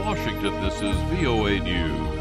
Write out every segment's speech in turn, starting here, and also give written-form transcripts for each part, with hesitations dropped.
Washington, this is VOA News.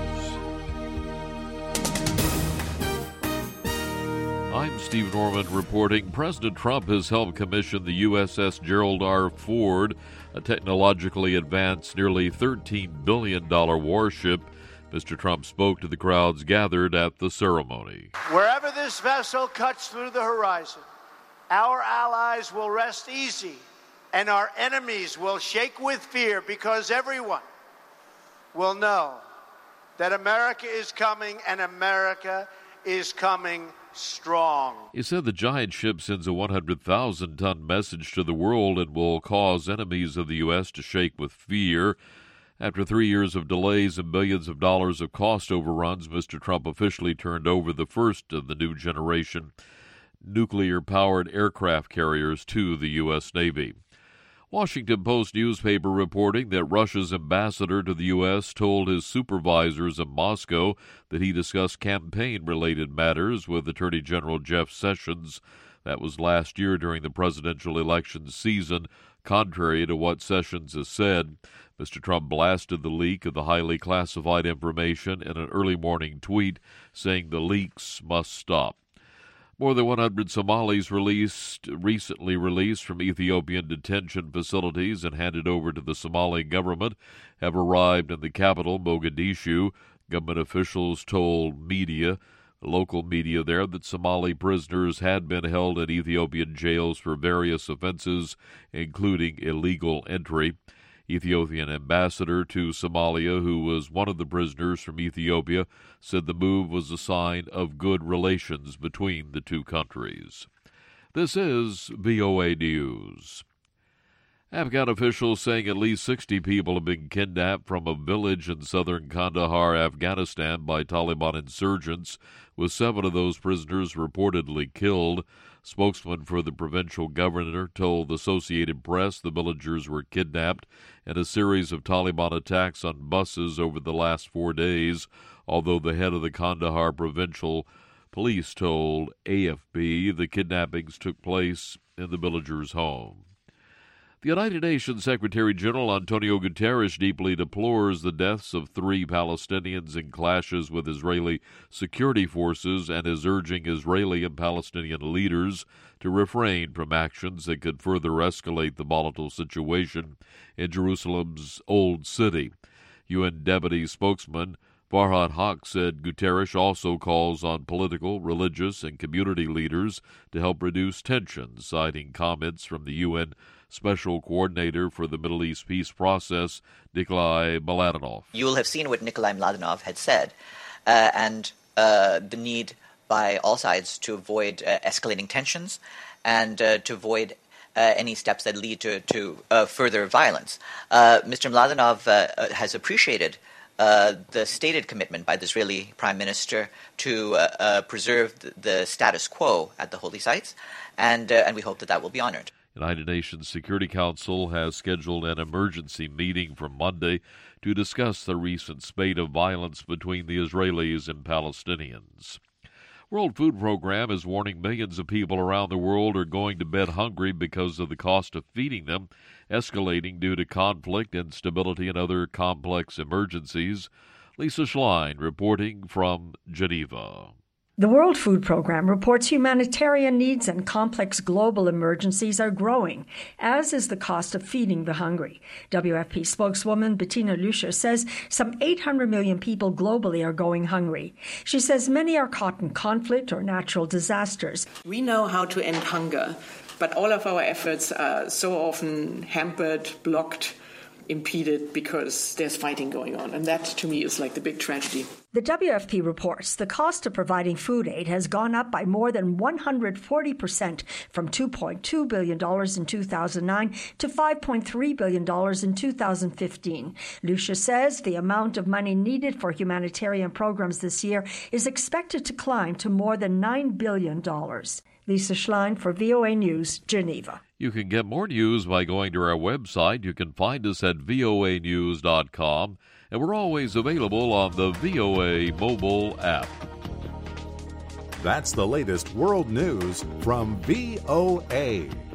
I'm Steve Norman reporting. President Trump has helped commission the USS Gerald R. Ford, a technologically advanced, nearly $13 billion warship. Mr. Trump spoke to the crowds gathered at the ceremony. Wherever this vessel cuts through the horizon, our allies will rest easy, and our enemies will shake with fear, because everyone will know that America is coming, and America is coming strong. He said the giant ship sends a 100,000-ton message to the world and will cause enemies of the U.S. to shake with fear. After 3 years of delays and billions of dollars of cost overruns, Mr. Trump officially turned over the first of the new generation nuclear-powered aircraft carriers to the U.S. Navy. Washington Post newspaper reporting that Russia's ambassador to the U.S. told his supervisors in Moscow that he discussed campaign-related matters with Attorney General Jeff Sessions. That was last year during the presidential election season, contrary to what Sessions has said. Mr. Trump blasted the leak of the highly classified information in an early morning tweet, saying the leaks must stop. More than 100 Somalis recently released from Ethiopian detention facilities and handed over to the Somali government have arrived in the capital, Mogadishu. Government officials told local media there, that Somali prisoners had been held in Ethiopian jails for various offenses, including illegal entry. Ethiopian ambassador to Somalia, who was one of the prisoners from Ethiopia, said the move was a sign of good relations between the two countries. This is VOA News. Afghan officials saying at least 60 people have been kidnapped from a village in southern Kandahar, Afghanistan, by Taliban insurgents, with 7 of those prisoners reportedly killed. Spokesman for the provincial governor told the Associated Press the villagers were kidnapped in a series of Taliban attacks on buses over the last 4 days, although the head of the Kandahar provincial police told AFP the kidnappings took place in the villagers' home. The United Nations Secretary-General Antonio Guterres deeply deplores the deaths of 3 Palestinians in clashes with Israeli security forces and is urging Israeli and Palestinian leaders to refrain from actions that could further escalate the volatile situation in Jerusalem's Old City. UN Deputy Spokesman Farhad Haq said Guterres also calls on political, religious, and community leaders to help reduce tensions, citing comments from the UN Special Coordinator for the Middle East Peace Process, Nikolai Mladenov. You will have seen what Nikolai Mladenov had said, and the need by all sides to avoid escalating tensions and to avoid any steps that lead to further violence. Mr. Mladenov has appreciated the stated commitment by the Israeli Prime Minister to preserve the status quo at the holy sites, and we hope that will be honored. United Nations Security Council has scheduled an emergency meeting for Monday to discuss the recent spate of violence between the Israelis and Palestinians. World Food Program is warning millions of people around the world are going to bed hungry because of the cost of feeding them, escalating due to conflict, instability, and other complex emergencies. Lisa Schlein reporting from Geneva. The World Food Program reports humanitarian needs and complex global emergencies are growing, as is the cost of feeding the hungry. WFP spokeswoman Bettina Lüscher says some 800 million people globally are going hungry. She says many are caught in conflict or natural disasters. We know how to end hunger, but all of our efforts are so often hampered, blocked, impeded because there's fighting going on. And that, to me, is like the big tragedy. The WFP reports the cost of providing food aid has gone up by more than 140% from $2.2 billion in 2009 to $5.3 billion in 2015. Lucia says the amount of money needed for humanitarian programs this year is expected to climb to more than $9 billion. Lisa Schlein for VOA News, Geneva. You can get more news by going to our website. You can find us at voanews.com, and we're always available on the VOA mobile app. That's the latest world news from VOA.